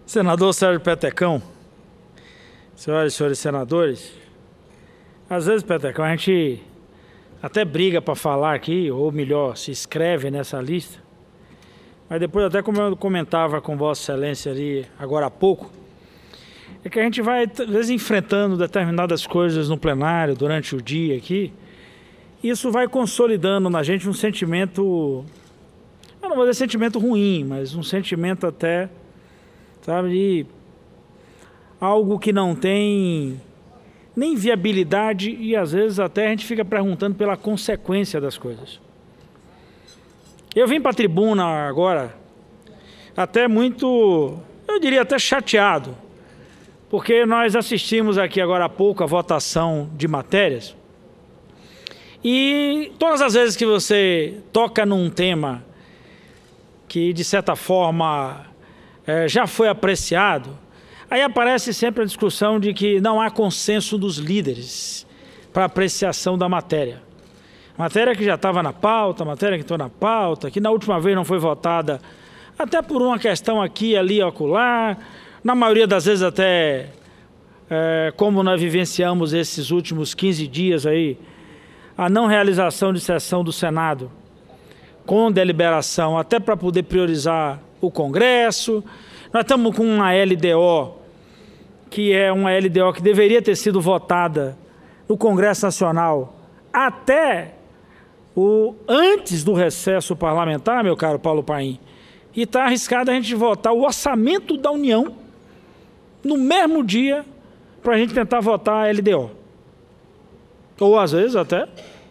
Senador Sérgio Petecão, senhoras e senhores senadores, às vezes, Petecão, a gente até briga para falar aqui, ou melhor, se inscreve nessa lista, mas depois, até como eu comentava com Vossa Excelência ali agora há pouco, é que a gente vai, às vezes, enfrentando determinadas coisas no plenário, durante o dia aqui, e isso vai consolidando na gente um sentimento, eu não vou dizer sentimento ruim, mas um sentimento até, sabe, de algo que não tem nem viabilidade e às vezes até a gente fica perguntando pela consequência das coisas. Eu vim para a tribuna agora até muito, eu diria até chateado, porque nós assistimos aqui agora há pouco a votação de matérias e todas as vezes que você toca num tema que de certa forma já foi apreciado, aí aparece sempre a discussão de que não há consenso dos líderes para apreciação da matéria. Matéria que já estava na pauta, matéria que está na pauta, que na última vez não foi votada, até por uma questão aqui, ali, acolá, na maioria das vezes até, como nós vivenciamos esses últimos 15 dias aí, a não realização de sessão do Senado com deliberação, até para poder priorizar o Congresso. Nós estamos com uma LDO, que é uma LDO que deveria ter sido votada no Congresso Nacional até antes do recesso parlamentar, meu caro Paulo Paim, e está arriscado a gente votar o orçamento da União no mesmo dia para a gente tentar votar a LDO. Ou às vezes até,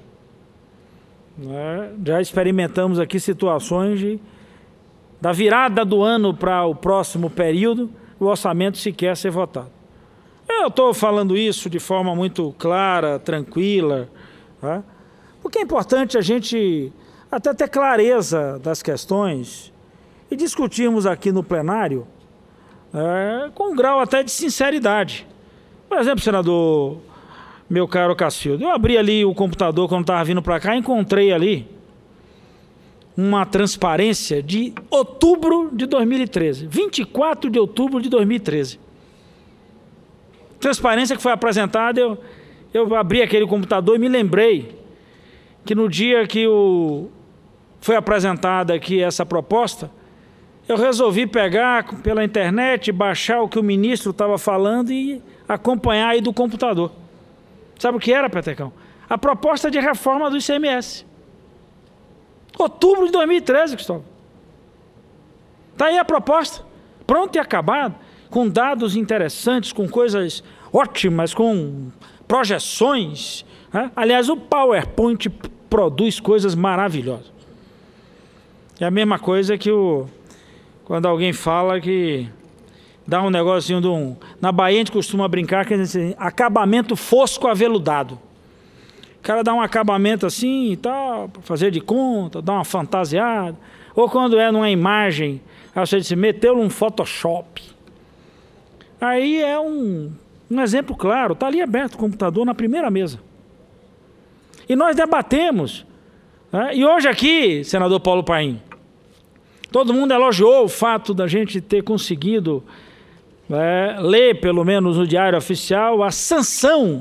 já experimentamos aqui situações da virada do ano para o próximo período, o orçamento sequer ser votado. Eu estou falando isso de forma muito clara, tranquila, tá? Porque é importante a gente até ter clareza das questões e discutirmos aqui no plenário com um grau até de sinceridade. Por exemplo, senador, meu caro Cacildo, eu abri ali o computador quando estava vindo para cá e encontrei ali uma transparência de outubro de 2013, 24 de outubro de 2013. Transparência que foi apresentada, eu abri aquele computador e me lembrei que no dia que foi apresentada aqui essa proposta, eu resolvi pegar pela internet, baixar o que o ministro estava falando e acompanhar aí do computador. Sabe o que era, Petecão? A proposta de reforma do ICMS. Outubro de 2013, Cristóvão. Está aí a proposta, pronta e acabada, com dados interessantes, com coisas ótimas, com projeções. Né? Aliás, o PowerPoint produz coisas maravilhosas. É a mesma coisa que quando alguém fala que dá um negocinho na Bahia a gente costuma brincar que assim, acabamento fosco aveludado. O cara dá um acabamento assim e tal, para fazer de conta, dá uma fantasiada. Ou quando é numa imagem, você diz, meteu num Photoshop. Aí é um exemplo claro, está ali aberto o computador na primeira mesa. E nós debatemos. Né? E hoje aqui, senador Paulo Paim, todo mundo elogiou o fato da gente ter conseguido ler, pelo menos no Diário Oficial, a sanção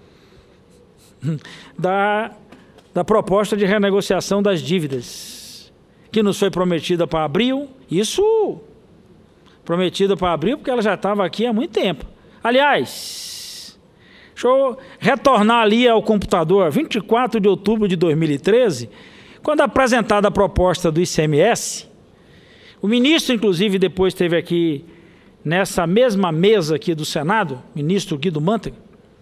da proposta de renegociação das dívidas, que nos foi prometida para abril. Isso, prometida para abril, porque ela já estava aqui há muito tempo. Aliás, deixa eu retornar ali ao computador, 24 de outubro de 2013, quando apresentada a proposta do ICMS, o ministro, inclusive, depois esteve aqui nessa mesma mesa aqui do Senado, ministro Guido Mantega,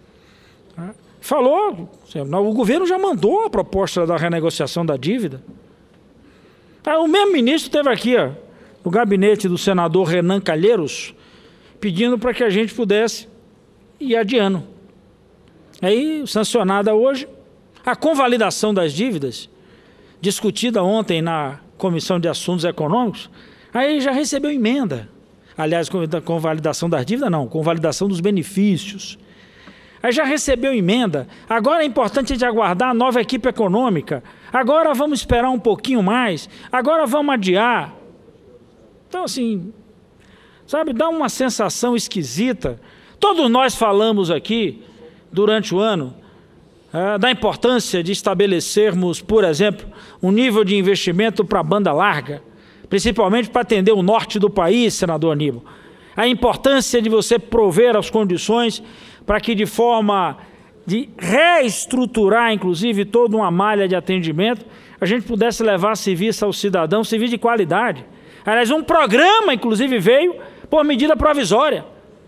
falou, o governo já mandou a proposta da renegociação da dívida. O mesmo ministro esteve aqui, no gabinete do senador Renan Calheiros, pedindo para que a gente pudesse ir adiando. Aí, sancionada hoje, a convalidação das dívidas, discutida ontem na Comissão de Assuntos Econômicos, aí já recebeu emenda. Aliás, convalidação das dívidas não, convalidação dos benefícios. Aí já recebeu emenda. Agora é importante a gente aguardar a nova equipe econômica. Agora vamos esperar um pouquinho mais. Agora vamos adiar. Então, assim, Sabe, dá uma sensação esquisita. Todos nós falamos aqui, durante o ano, da importância de estabelecermos, por exemplo, um nível de investimento para a banda larga, principalmente para atender o norte do país, senador Aníbal. A importância de você prover as condições para que, de forma de reestruturar, inclusive, toda uma malha de atendimento, a gente pudesse levar serviço ao cidadão, serviço de qualidade. Aliás, um programa, inclusive, veio por medida provisória.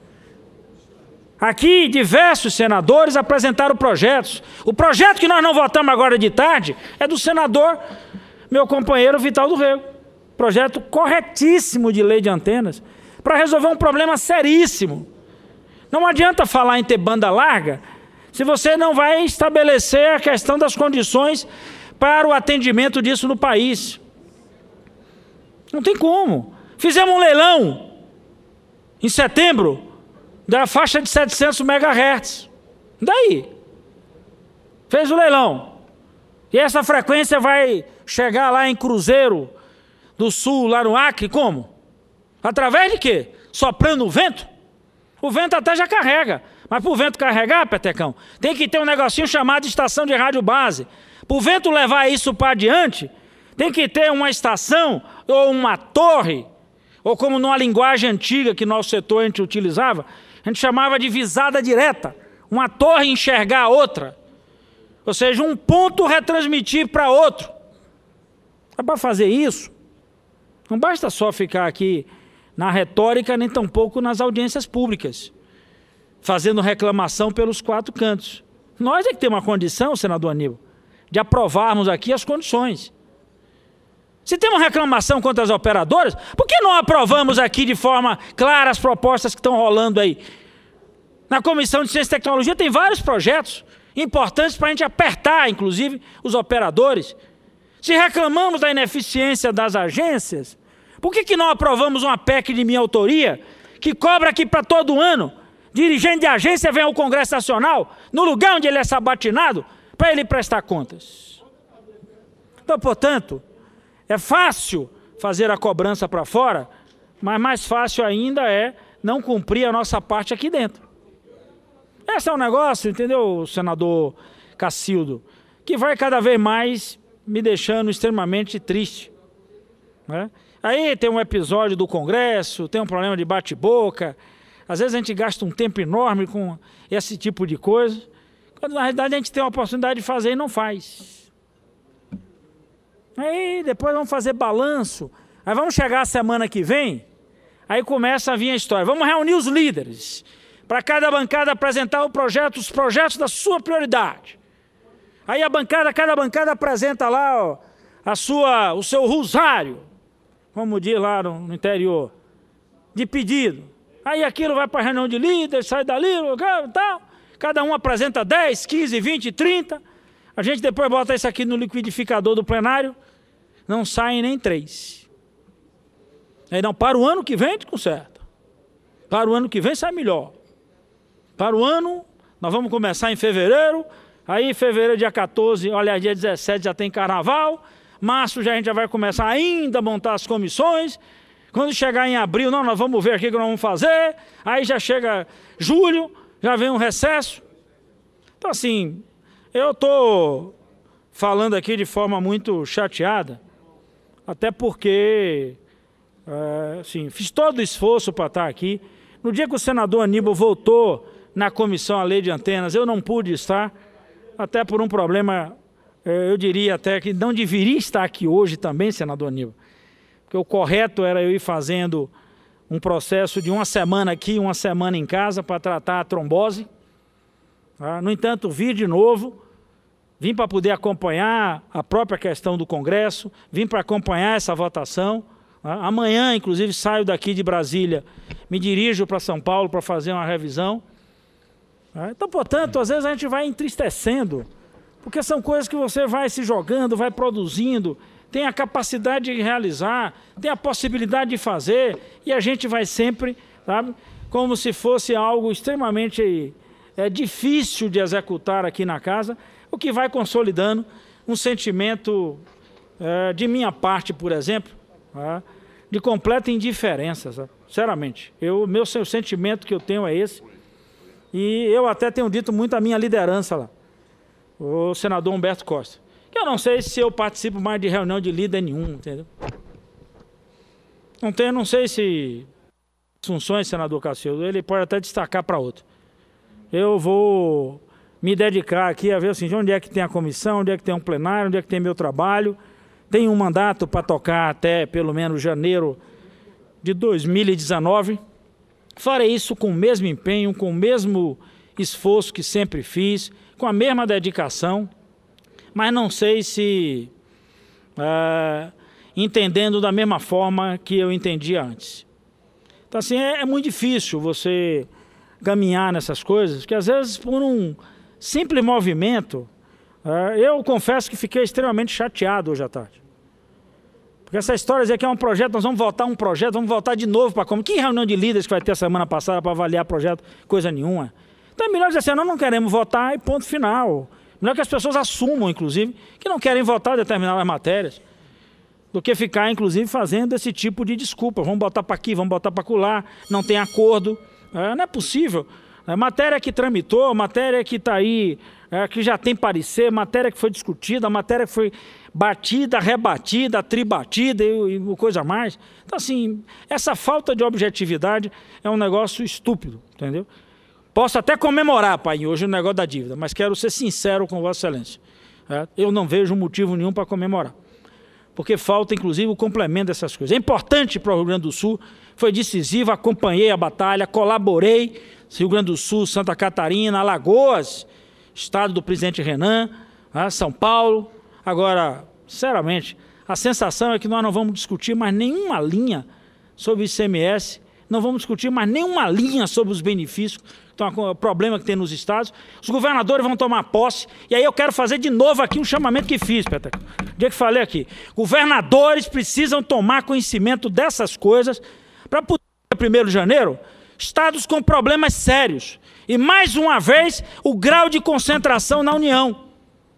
Aqui, diversos senadores apresentaram projetos. O projeto que nós não votamos agora de tarde é do senador, meu companheiro Vital do Rego. Projeto corretíssimo de lei de antenas, para resolver um problema seríssimo. Não adianta falar em ter banda larga se você não vai estabelecer a questão das condições para o atendimento disso no país. Não tem como. Fizemos um leilão em setembro da faixa de 700 MHz. Daí? Fez o leilão. E essa frequência vai chegar lá em Cruzeiro do Sul, lá no Acre, como? Através de quê? Soprando o vento? O vento até já carrega. Mas para o vento carregar, Petecão, tem que ter um negocinho chamado estação de rádio base. Para o vento levar isso para adiante, tem que ter uma estação ou uma torre, ou como numa linguagem antiga que nosso setor a gente utilizava, a gente chamava de visada direta. Uma torre enxergar a outra. Ou seja, um ponto retransmitir para outro. Para fazer isso, não basta só ficar aqui na retórica, nem tampouco nas audiências públicas, fazendo reclamação pelos quatro cantos. Nós é que temos uma condição, senador Aníbal, de aprovarmos aqui as condições. Se tem uma reclamação contra as operadoras, por que não aprovamos aqui de forma clara as propostas que estão rolando aí? Na Comissão de Ciência e Tecnologia tem vários projetos importantes para a gente apertar, inclusive, os operadores. Se reclamamos da ineficiência das agências, por que não aprovamos uma PEC de minha autoria, que cobra aqui para todo ano, dirigente de agência vem ao Congresso Nacional, no lugar onde ele é sabatinado, para ele prestar contas? Então, portanto, é fácil fazer a cobrança para fora, mas mais fácil ainda é não cumprir a nossa parte aqui dentro. Esse é um negócio, entendeu, senador Cacildo, que vai cada vez mais me deixando extremamente triste, né? Aí tem um episódio do Congresso, tem um problema de bate-boca, às vezes a gente gasta um tempo enorme com esse tipo de coisa, quando na realidade a gente tem a oportunidade de fazer e não faz. Aí depois vamos fazer balanço, aí vamos chegar a semana que vem, aí começa a vir a história, vamos reunir os líderes, para cada bancada apresentar os projetos da sua prioridade. Aí cada bancada apresenta lá ó, o seu rosário, como diz lá no interior, de pedido. Aí aquilo vai para a reunião de líderes, sai dali, tal. Cada um apresenta 10, 15, 20, 30. A gente depois bota isso aqui no liquidificador do plenário, não saem nem 3. Aí não, para o ano que vem a gente conserta. Para o ano que vem sai melhor. Para o ano, nós vamos começar em fevereiro, aí em fevereiro, dia 14, olha, dia 17 já tem carnaval, março a gente já vai começar ainda a montar as comissões, quando chegar em abril, não, nós vamos ver aqui o que nós vamos fazer, aí já chega julho, já vem um recesso. Então assim, eu estou falando aqui de forma muito chateada, até porque, assim, fiz todo o esforço para estar aqui. No dia que o senador Aníbal voltou na comissão à lei de antenas, eu não pude estar, até por um problema, eu diria até que não deveria estar aqui hoje também, senador Aníbal, porque o correto era eu ir fazendo um processo de uma semana aqui, uma semana em casa para tratar a trombose. No entanto, vim de novo, vim para poder acompanhar a própria questão do Congresso, vim para acompanhar essa votação. Amanhã, inclusive, saio daqui de Brasília, me dirijo para São Paulo para fazer uma revisão. Então, portanto, às vezes a gente vai entristecendo, porque são coisas que você vai se jogando, vai produzindo, tem a capacidade de realizar, tem a possibilidade de fazer, e a gente vai sempre, sabe, como se fosse algo extremamente difícil de executar aqui na casa, o que vai consolidando um sentimento de minha parte, por exemplo, de completa indiferença, sabe? Sinceramente. O sentimento que eu tenho é esse. E eu até tenho dito muito à minha liderança lá, o senador Humberto Costa, que eu não sei se eu participo mais de reunião de líder nenhum, entendeu? Não sei se funções, senador Cacildo, ele pode até destacar para outro. Eu vou me dedicar aqui a ver assim, onde é que tem a comissão, onde é que tem um plenário, onde é que tem meu trabalho. Tenho um mandato para tocar até pelo menos janeiro de 2019. Farei isso com o mesmo empenho, com o mesmo esforço que sempre fiz, com a mesma dedicação, mas não sei se entendendo da mesma forma que eu entendia antes. Então, assim, é muito difícil você caminhar nessas coisas, porque às vezes por um simples movimento, eu confesso que fiquei extremamente chateado hoje à tarde. Porque essa história de dizer que é um projeto, nós vamos votar um projeto, vamos votar de novo para como? Que reunião de líderes que vai ter semana passada para avaliar projeto? Coisa nenhuma. Então é melhor dizer assim, nós não queremos votar e ponto final. Melhor que as pessoas assumam, inclusive, que não querem votar determinadas matérias, do que ficar, inclusive, fazendo esse tipo de desculpa. Vamos botar para aqui, vamos botar para acolá, não tem acordo. Não é possível. Matéria que tramitou, matéria que está aí, que já tem parecer, matéria que foi discutida, matéria que foi batida, rebatida, tribatida e coisa mais. Então, assim, essa falta de objetividade é um negócio estúpido, entendeu? Posso até comemorar, pai, hoje o negócio da dívida, mas quero ser sincero com Vossa Excelência. Eu não vejo motivo nenhum para comemorar, porque falta, inclusive, o complemento dessas coisas. É importante para o Rio Grande do Sul, foi decisivo, acompanhei a batalha, colaborei, Rio Grande do Sul, Santa Catarina, Alagoas, estado do presidente Renan, São Paulo. Agora, sinceramente, a sensação é que nós não vamos discutir mais nenhuma linha sobre o ICMS, não vamos discutir mais nenhuma linha sobre os benefícios, então, o problema que tem nos estados. Os governadores vão tomar posse, e aí eu quero fazer de novo aqui um chamamento que fiz, Peteco. O dia que falei aqui. Governadores precisam tomar conhecimento dessas coisas para poder, 1º de janeiro, estados com problemas sérios. E, mais uma vez, o grau de concentração na União.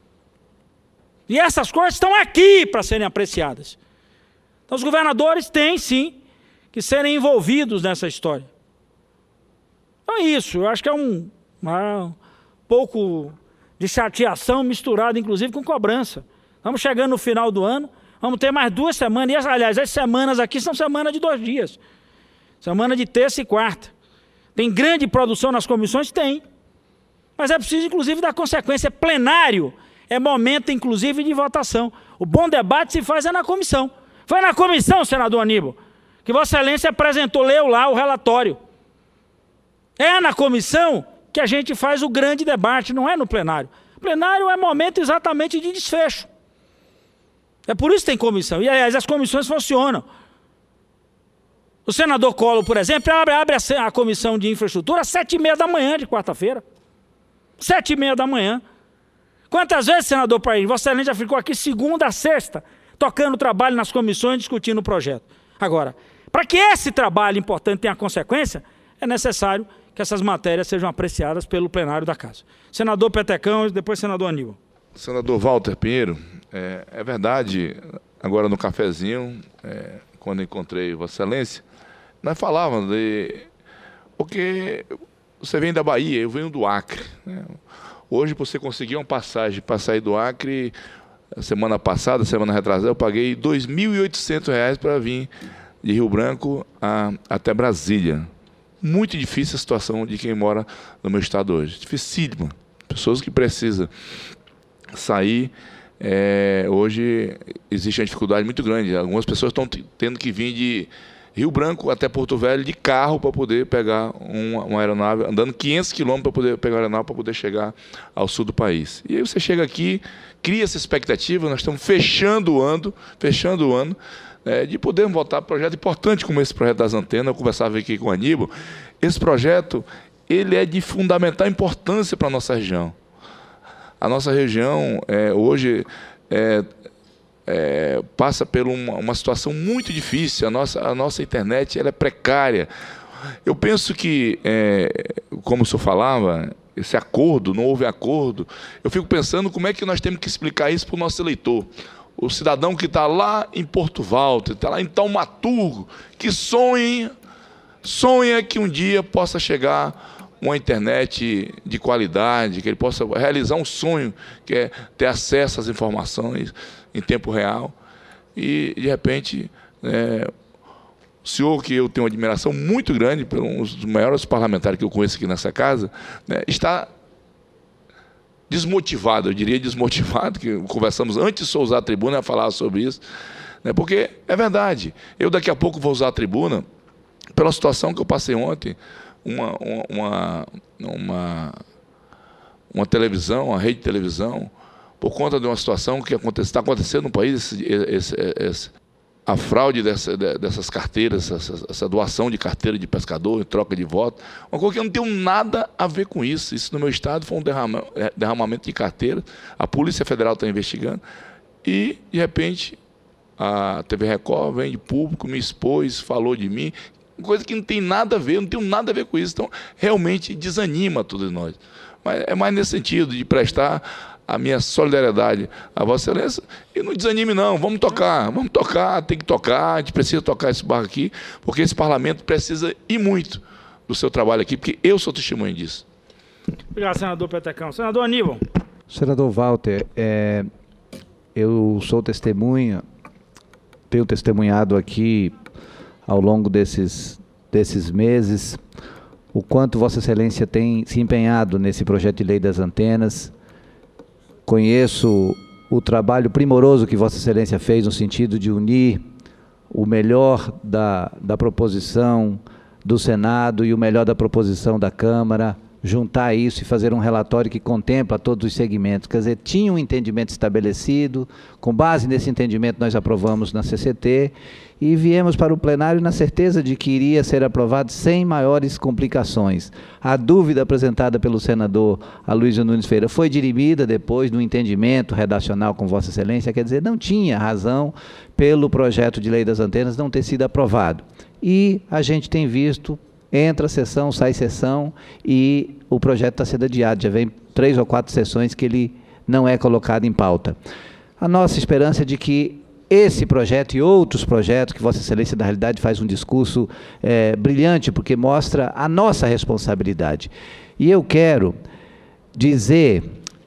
E essas coisas estão aqui para serem apreciadas. Então, os governadores têm, sim, que serem envolvidos nessa história. Então é isso, eu acho que é um pouco de chateação misturado, inclusive, com cobrança. Estamos chegando no final do ano, vamos ter mais 2 semanas, e, aliás, as semanas aqui são semanas de 2 dias. Semana de terça e quarta. Tem grande produção nas comissões? Tem. Mas é preciso, inclusive, dar consequência. Plenário é momento, inclusive, de votação. O bom debate se faz na comissão. Foi na comissão, senador Aníbal, que Vossa Excelência apresentou, leu lá o relatório. É na comissão que a gente faz o grande debate, não é no plenário. O plenário é momento exatamente de desfecho. É por isso que tem comissão. E, aliás, as comissões funcionam. O senador Collor, por exemplo, abre a comissão de infraestrutura às 7h30 da manhã de quarta-feira. 7h30 da manhã. Quantas vezes, senador Paim, Vossa Excelência já ficou aqui segunda a sexta, tocando trabalho nas comissões, discutindo o projeto. Agora, para que esse trabalho importante tenha consequência, é necessário que essas matérias sejam apreciadas pelo plenário da Casa. Senador Petecão e depois senador Aníbal. Senador Walter Pinheiro, é verdade, agora no cafezinho, quando encontrei Vossa Excelência, nós falávamos de... Porque você vem da Bahia, eu venho do Acre. Né? Hoje, você conseguir uma passagem para sair do Acre, semana passada, semana retrasada, eu paguei R$ 2.800 para vir de Rio Branco até Brasília. Muito difícil a situação de quem mora no meu estado hoje. Dificílima. Pessoas que precisam sair, hoje existe uma dificuldade muito grande. Algumas pessoas estão tendo que vir de Rio Branco até Porto Velho de carro para poder pegar uma aeronave, andando 500 quilômetros para poder pegar uma aeronave para poder chegar ao sul do país. E aí você chega aqui, cria essa expectativa, nós estamos fechando o ano, de podermos votar projeto importante como esse projeto das antenas. Eu conversava aqui com o Aníbal. Esse projeto, ele é de fundamental importância para a nossa região. A nossa região hoje passa por uma situação muito difícil. A nossa internet ela é precária. Eu penso que, como o senhor falava, esse acordo, não houve acordo. Eu fico pensando como é que nós temos que explicar isso para o nosso eleitor. o cidadão que está lá em Porto Walter, está lá em Taumaturgo, que sonha que um dia possa chegar uma internet de qualidade, que ele possa realizar um sonho, que é ter acesso às informações em tempo real. E, de repente, o senhor, que eu tenho uma admiração muito grande por um dos maiores parlamentares que eu conheço aqui nessa casa, está desmotivado, eu diria desmotivado, que conversamos antes de usar a tribuna a falar sobre isso, porque é verdade. Eu daqui a pouco vou usar a tribuna pela situação que eu passei ontem, uma televisão, uma rede de televisão, por conta de uma situação que está acontecendo no país, a fraude dessas carteiras, essa doação de carteira de pescador em troca de voto, uma coisa que eu não tenho nada a ver com isso. Isso no meu estado foi um derramamento de carteira, a Polícia Federal está investigando, e, de repente, a TV Record vem de público, me expôs, falou de mim, coisa que não tem nada a ver, eu não tenho nada a ver com isso, então realmente desanima todos nós. Mas é mais nesse sentido, de prestar a minha solidariedade a Vossa Excelência, e não desanime não, vamos tocar, tem que tocar, a gente precisa tocar esse barco aqui, porque esse parlamento precisa ir muito do seu trabalho aqui, porque eu sou testemunho disso. Obrigado, senador Petecão. Senador Aníbal. Senador Walter, eu sou testemunha, tenho testemunhado aqui ao longo desses meses o quanto Vossa Excelência tem se empenhado nesse projeto de lei das antenas. Conheço o trabalho primoroso que Vossa Excelência fez no sentido de unir o melhor da proposição do Senado e o melhor da proposição da Câmara, juntar isso e fazer um relatório que contempla todos os segmentos. Quer dizer, tinha um entendimento estabelecido, com base nesse entendimento nós aprovamos na CCT e viemos para o plenário na certeza de que iria ser aprovado sem maiores complicações. A dúvida apresentada pelo senador Aloysio Nunes Ferreira foi dirimida depois no entendimento redacional com Vossa Excelência, quer dizer, não tinha razão pelo projeto de lei das antenas não ter sido aprovado. E a gente tem visto, entra sessão, sai sessão, e o projeto está sendo adiado. Já vem 3 ou 4 sessões que ele não é colocado em pauta. A nossa esperança é de que esse projeto e outros projetos, que Vossa Excelência, na realidade, faz um discurso brilhante, porque mostra a nossa responsabilidade. E eu quero dizer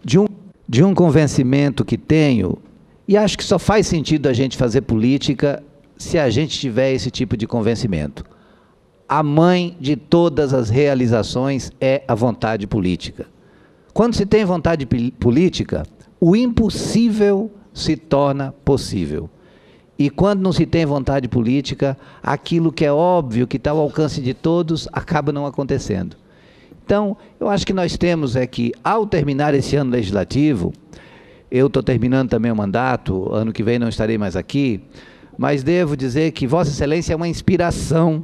de um convencimento que tenho, e acho que só faz sentido a gente fazer política se a gente tiver esse tipo de convencimento. A mãe de todas as realizações é a vontade política. Quando se tem vontade política, o impossível se torna possível. E quando não se tem vontade política, aquilo que é óbvio, que está ao alcance de todos, acaba não acontecendo. Então, eu acho que nós temos que, ao terminar esse ano legislativo, eu estou terminando também o mandato, ano que vem não estarei mais aqui, mas devo dizer que Vossa Excelência é uma inspiração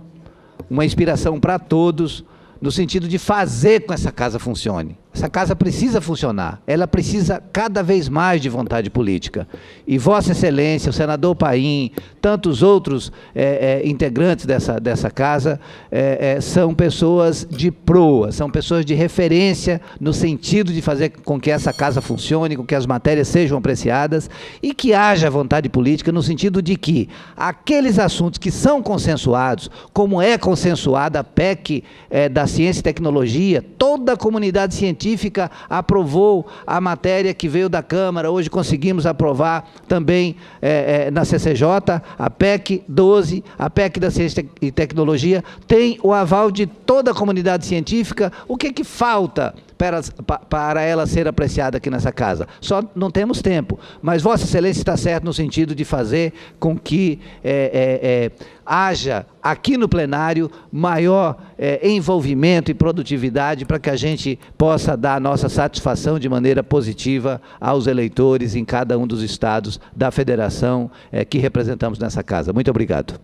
para todos, no sentido de fazer com que essa casa funcione. Essa casa precisa funcionar, ela precisa cada vez mais de vontade política. E Vossa Excelência, o senador Paim, tantos outros integrantes dessa casa, são pessoas de proa, são pessoas de referência no sentido de fazer com que essa casa funcione, com que as matérias sejam apreciadas e que haja vontade política no sentido de que aqueles assuntos que são consensuados, como é consensuada a PEC da Ciência e Tecnologia, toda a comunidade científica aprovou a matéria que veio da Câmara. Hoje conseguimos aprovar também na CCJ, a PEC 12, a PEC da Ciência e Tecnologia, tem o aval de toda a comunidade científica. O que falta para ela ser apreciada aqui nessa casa? Só não temos tempo, mas Vossa Excelência está certo no sentido de fazer com que haja aqui no plenário maior envolvimento e produtividade para que a gente possa dar a nossa satisfação de maneira positiva aos eleitores em cada um dos estados da federação que representamos nessa casa. Muito obrigado.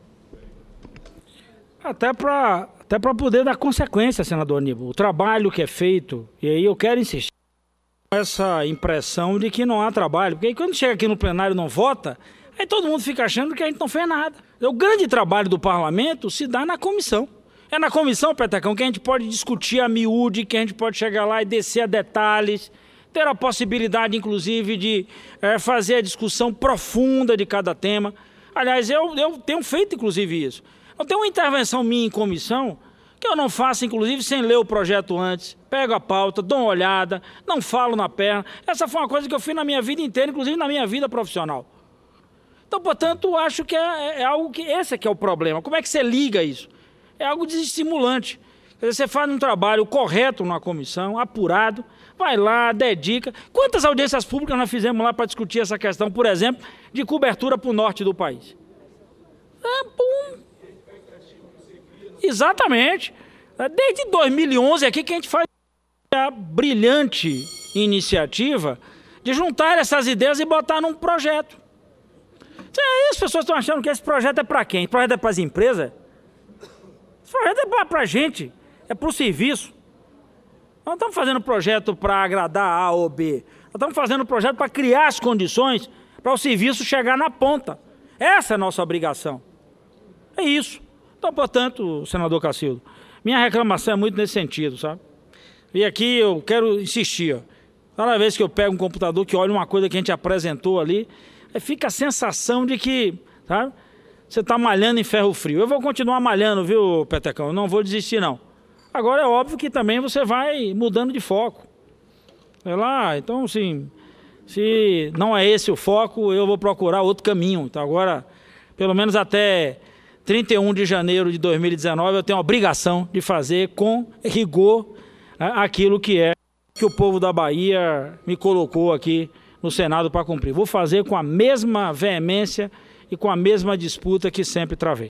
Até para poder dar consequência, senador Aníbal, o trabalho que é feito, e aí eu quero insistir com essa impressão de que não há trabalho, porque aí quando chega aqui no plenário e não vota, aí todo mundo fica achando que a gente não fez nada. O grande trabalho do parlamento se dá na comissão. É na comissão, Petecão, que a gente pode discutir a miúde, que a gente pode chegar lá e descer a detalhes, ter a possibilidade, inclusive, de fazer a discussão profunda de cada tema. Aliás, eu tenho feito, inclusive, isso. Eu tenho uma intervenção minha em comissão que eu não faço, inclusive, sem ler o projeto antes. Pego a pauta, dou uma olhada, não falo na perna. Essa foi uma coisa que eu fiz na minha vida inteira, inclusive na minha vida profissional. Então, portanto, acho que é algo que... Esse é que é o problema. Como é que você liga isso? É algo desestimulante. Quer dizer, você faz um trabalho correto na comissão, apurado, vai lá, dedica. Quantas audiências públicas nós fizemos lá para discutir essa questão, por exemplo, de cobertura para o norte do país? Exatamente. Desde 2011 aqui que a gente faz a brilhante iniciativa de juntar essas ideias e botar num projeto. Aí as pessoas estão achando que esse projeto é para quem? Esse projeto é para as empresas? Esse projeto é para a gente, é para o serviço. Nós não estamos fazendo projeto para agradar A ou B. Nós estamos fazendo projeto para criar as condições para o serviço chegar na ponta. Essa é a nossa obrigação. É isso. Então, portanto, senador Cacildo, minha reclamação é muito nesse sentido, sabe? E aqui eu quero insistir, ó. Toda vez que eu pego um computador que olha uma coisa que a gente apresentou ali, fica a sensação de que, sabe, você está malhando em ferro frio. Eu vou continuar malhando, viu, Petecão? Eu não vou desistir, não. Agora é óbvio que também você vai mudando de foco. Sei lá, então, assim, se não é esse o foco, eu vou procurar outro caminho. Então, agora, pelo menos até 31 de janeiro de 2019, eu tenho a obrigação de fazer com rigor aquilo que o povo da Bahia me colocou aqui no Senado para cumprir. Vou fazer com a mesma veemência e com a mesma disputa que sempre travei.